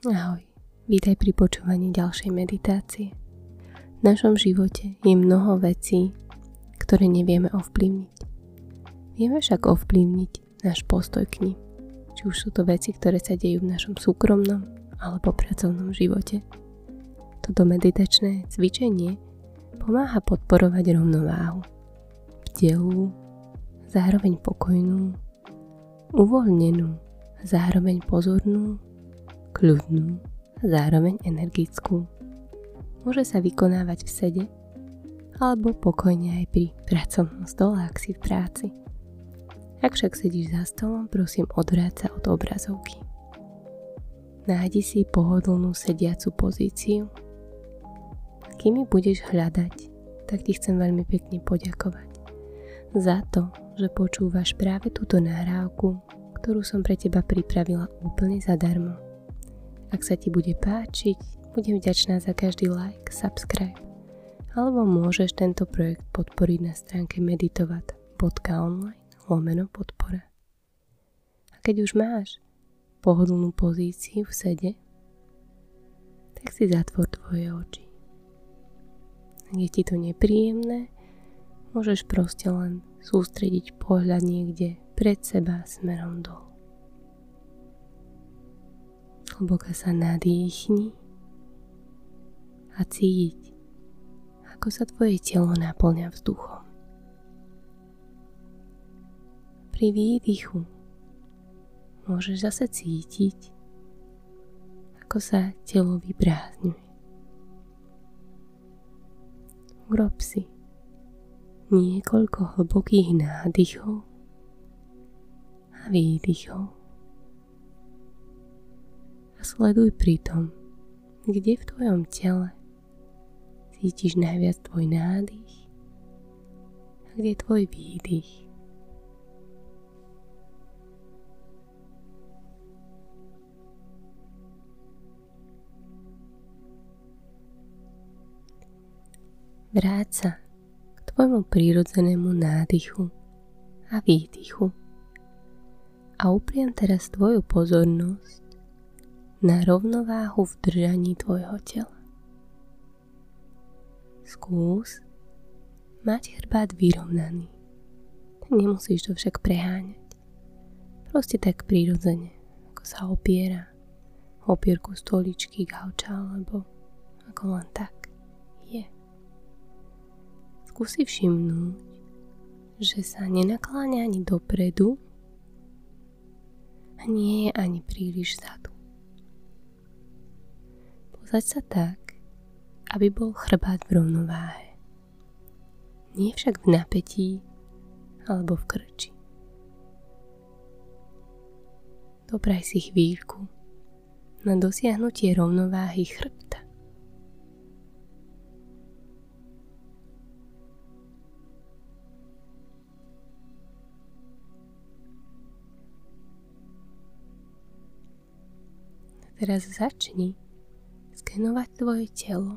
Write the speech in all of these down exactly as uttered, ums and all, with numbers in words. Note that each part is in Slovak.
Ahoj, vítaj pri počúvaní ďalšej meditácie. V našom živote je mnoho vecí, ktoré nevieme ovplyvniť. Vieme však ovplyvniť náš postoj k nim. Či už sú to veci, ktoré sa dejú v našom súkromnom alebo pracovnom živote. Toto meditačné cvičenie pomáha podporovať rovnováhu. Bdelú, zároveň pokojnú, uvoľnenú, zároveň pozornú, kľudnú a zároveň energickú. Môže sa vykonávať v sede alebo pokojne aj pri pracovnom stole, ak si v práci. Ak však sedíš za stolom, prosím odvráť sa od obrazovky. Nájdi si pohodlnú sediacu pozíciu. Kým mi budeš hľadať, tak ti chcem veľmi pekne poďakovať za to, že počúvaš práve túto nahrávku, ktorú som pre teba pripravila úplne zadarmo. Ak sa ti bude páčiť, budem vďačná za každý like, subscribe, alebo môžeš tento projekt podporiť na stránke meditovať bodka online lomeno podpora. A keď už máš pohodlnú pozíciu v sede, tak si zatvor tvoje oči. Ak je ti to nepríjemné, môžeš proste len sústrediť pohľad niekde pred seba smerom dolu. Hlboko sa nadýchni a cíť, ako sa tvoje telo naplňa vzduchom. Pri výdychu môžeš zase cítiť, ako sa telo vyprázdňuje. Urob si niekoľko hlbokých nádychov a výdychov. Sleduj pri tom, kde v tvojom tele cítiš najviac tvoj nádych a kde tvoj výdych. Vráť sa k tvojmu prírodzenému nádychu a výdychu a upriem teraz tvoju pozornosť na rovnováhu v držaní tvojho tela. Skús mať chrbát vyrovnaný. Nemusíš to však preháňať. Proste tak prirodzene, ako sa opiera opierku stoličky, gauča, alebo ako len tak je. Skúsi všimnúť, že sa nenakláňa ani dopredu a nie je ani príliš vzadu. Posaď sa tak, aby bol chrbát v rovnováhe. Nie však v napätí alebo v krči. Dopraj si chvíľku na dosiahnutie rovnováhy chrbta. Teraz začni skenovať tvoje telo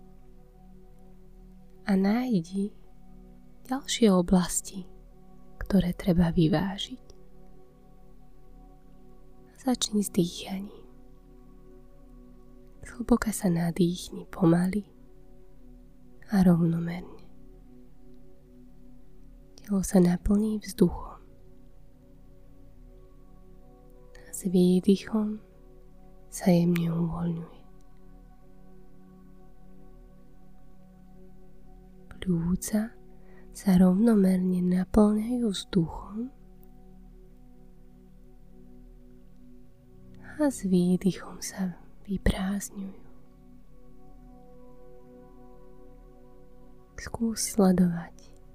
a nájdi ďalšie oblasti, ktoré treba vyvážiť. Začni s dýchaním. Hlboko sa nadýchni pomaly a rovnomerne. Telo sa naplní vzduchom. A s výdychom sa jemne uvoľňuje. Pľúca sa rovnomerne naplňajú vzduchom a s výdychom sa vyprázdňujú. Skús sledovať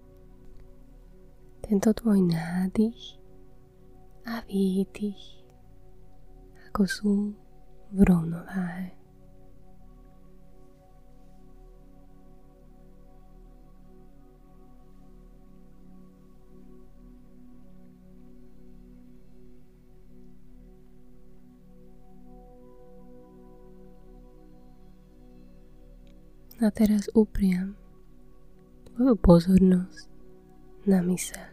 tento tvoj nádych a výdych, ako sú v rovnováhe. A teraz upriam tvoju pozornosť na myseľ.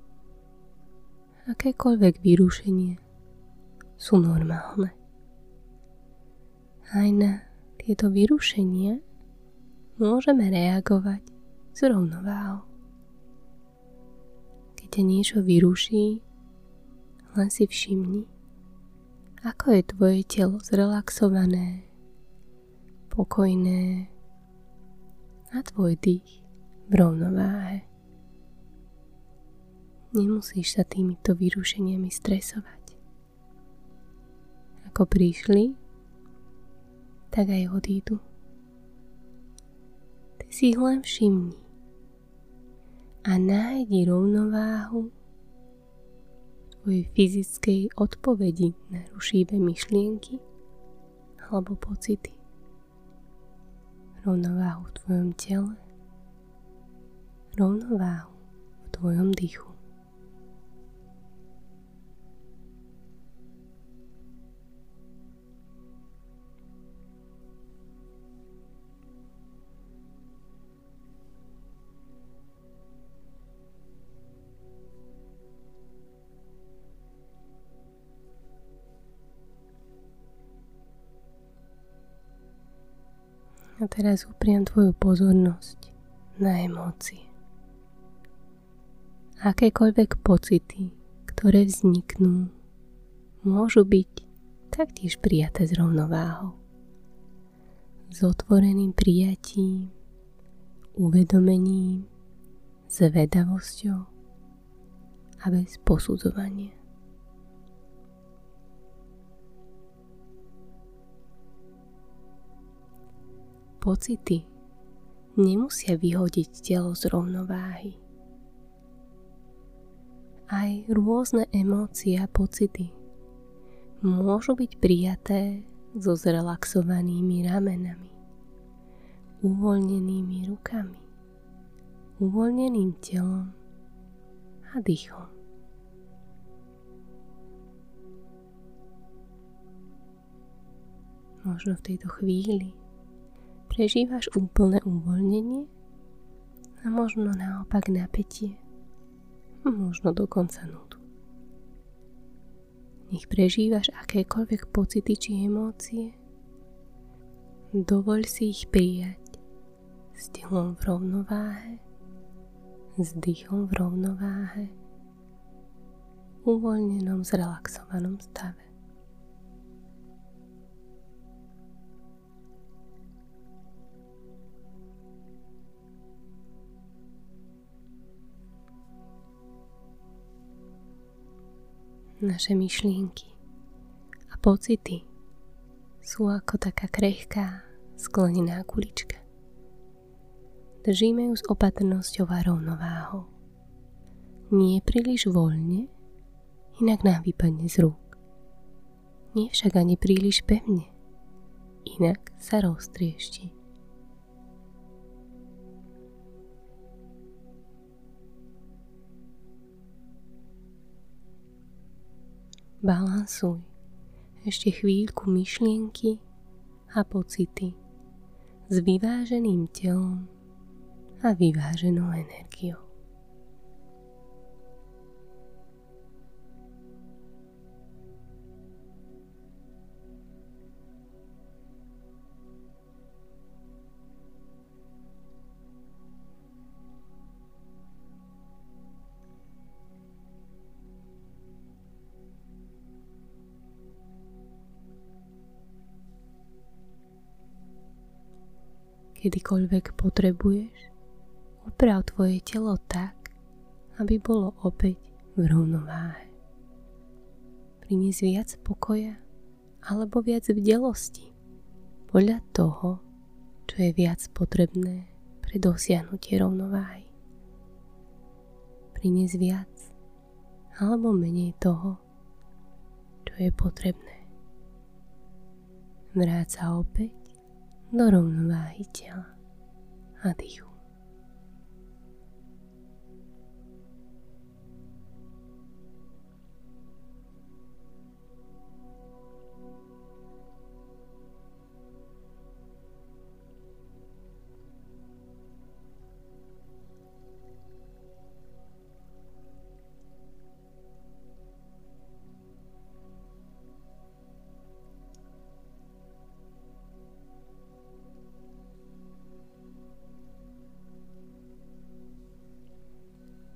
Akékoľvek vyrušenie sú normálne. Aj na tieto vyrušenia môžeme reagovať s rovnováhou. Keď ťa niečo vyruší, len si všimni, ako je tvoje telo zrelaxované, pokojné a tvoj dých v rovnováhe. Nemusíš sa týmito vyrušeniami stresovať. Ako prišli, tak aj odídu. Ty si ich len všimni a nájdi rovnováhu v tvojej fyzickej odpovedi na rušivé myšlienky alebo pocity. Rovnováhu v tvojom tele, rovnováhu v tvojom dýchu. A teraz upriam tvoju pozornosť na emócie. Akékoľvek pocity, ktoré vzniknú, môžu byť taktiež prijaté s rovnováhou. S otvoreným prijatím, uvedomením, zvedavosťou a bez posudzovania. Pocity nemusia vyhodiť telo z rovnováhy. Aj rôzne emócie a pocity môžu byť prijaté so zrelaxovanými ramenami, uvoľnenými rukami, uvoľneným telom a dýchom. Možno v tejto chvíli prežívaš úplné uvoľnenie a možno naopak napätie, možno dokonca nudu. Nech prežívaš akékoľvek pocity či emócie, dovoľ si ich prijať s telom v rovnováhe, s dýchom v rovnováhe, uvoľnenom, zrelaxovanom stave. Naše myšlienky a pocity sú ako taká krehká sklenená kulička. Držíme ju s opatrnosťou a rovnováhou. Nie príliš voľne, inak nám vypadne z rúk. Nie však ani príliš pevne, inak sa roztriešti. Balansuj ešte chvíľku myšlienky a pocity s vyváženým telom a vyváženou energiou. Kedykoľvek potrebuješ, uprav tvoje telo tak, aby bolo opäť v rovnováhe. Prinies viac pokoja alebo viac bdelosti podľa toho, čo je viac potrebné pre dosiahnutie rovnováhy. Prinies viac alebo menej toho, čo je potrebné. Vráť sa opäť do rovnováhy tela a dýchu.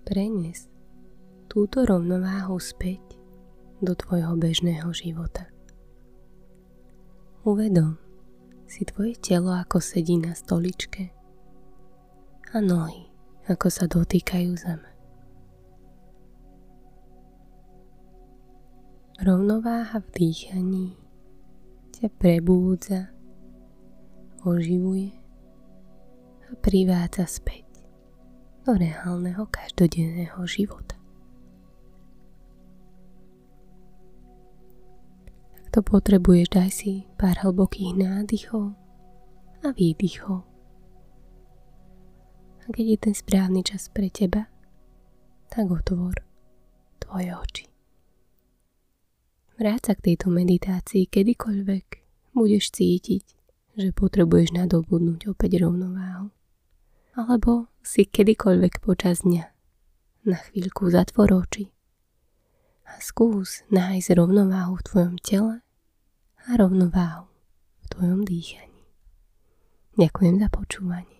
preniesť túto rovnováhu späť do tvojho bežného života. Uvedom si tvoje telo, ako sedí na stoličke a nohy, ako sa dotýkajú zeme. Rovnováha v dýchaní ťa prebúdza, oživuje a privádza späť do reálneho každodenného života. Ak to potrebuješ, daj si pár hlbokých nádychov a výdychov. A keď je ten správny čas pre teba, tak otvor tvoje oči. Vráť sa k tejto meditácii kedykoľvek budeš cítiť, že potrebuješ nadobudnúť opäť rovnováhu. Alebo si kedykoľvek počas dňa na chvíľku zatvor oči a skús nájsť rovnováhu v tvojom tele a rovnováhu v tvojom dýchaní. Ďakujem za počúvanie.